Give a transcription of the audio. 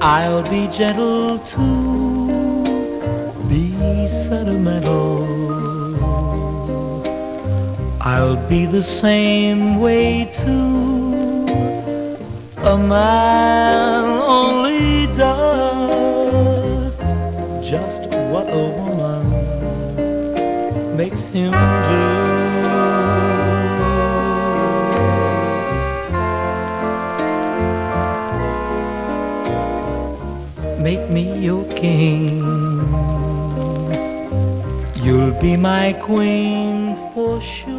I'll be gentle too, be sentimental. I'll be the same way too. A man only does just what a woman makes him do. Make me your king, you'll be my queen for sure.